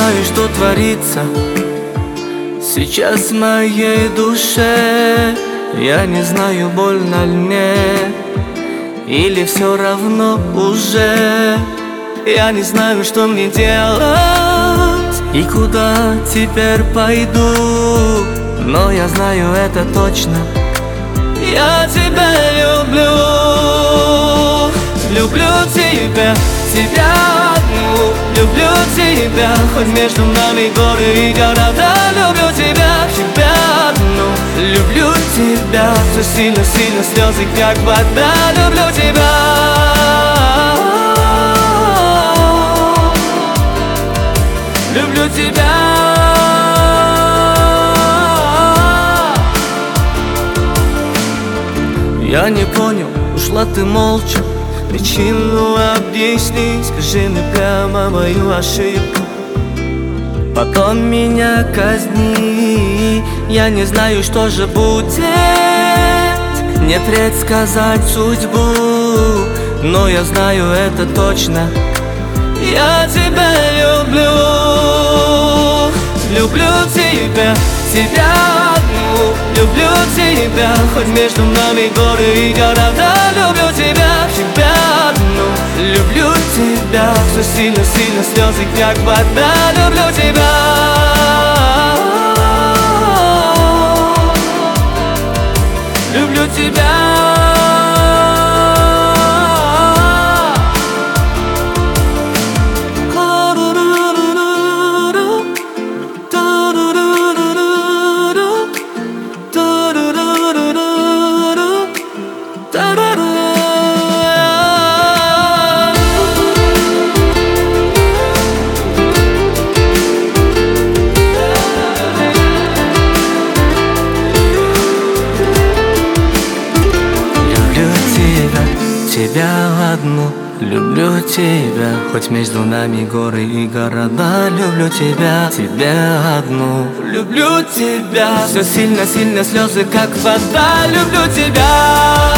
знаю, что творится сейчас в моей душе. Я не знаю, больно ли мне, или все равно уже. Я не знаю, что мне делать и куда теперь пойду, но я знаю это точно: я тебя люблю. Люблю тебя, тебя одну. Люблю тебя, хоть между нами горы и города. Люблю тебя, тебя одну. Люблю тебя, все сильно-сильно, слезы как вода. Люблю тебя. Люблю тебя. Я не понял, ушла ты молча. Причину объясни, скажи мне прямо мою ошибку, потом меня казни. Я не знаю, что же будет, не предсказать судьбу, но я знаю это точно: я тебя люблю. Люблю тебя, тебя одну. Люблю тебя, хоть между нами горы и города. Люблю тебя, тебя одну. Люблю тебя, все сильно-сильно, слезы как вода. Люблю тебя. Люблю тебя. Тебя одну. Люблю тебя, хоть между нами горы и города. Люблю тебя, тебя одну. Люблю тебя, все сильно-сильно, слезы как вода. Люблю тебя.